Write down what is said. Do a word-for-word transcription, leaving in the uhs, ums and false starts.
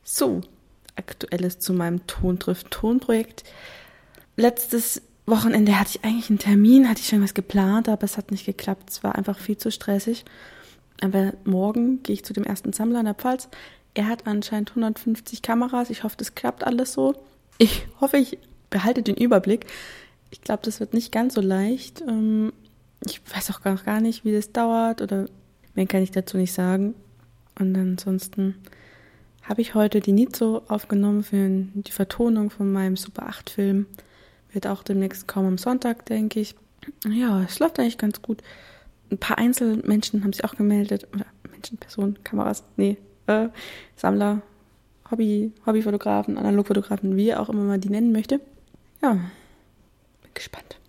So, Aktuelles zu meinem Tontriff-Ton-Projekt. Letztes Wochenende hatte ich eigentlich einen Termin, hatte ich schon was geplant, aber es hat nicht geklappt. Es war einfach viel zu stressig. Aber morgen gehe ich zu dem ersten Sammler in der Pfalz. Er hat anscheinend hundertfünfzig Kameras. Ich hoffe, das klappt alles so. Ich hoffe, ich behalte den Überblick. Ich glaube, das wird nicht ganz so leicht. Ich weiß auch gar nicht, wie das dauert oder mehr kann ich dazu nicht sagen. Und ansonsten habe ich heute die Nizzo aufgenommen für die Vertonung von meinem Super acht Film. Wird auch demnächst kommen am Sonntag, denke ich. Ja, es läuft eigentlich ganz gut. Ein paar Einzelmenschen haben sich auch gemeldet. Oder Menschen, Personen, Kameras, nee, äh, Sammler, Hobby, Hobbyfotografen, Analogfotografen, wie auch immer man die nennen möchte. Ja, bin gespannt.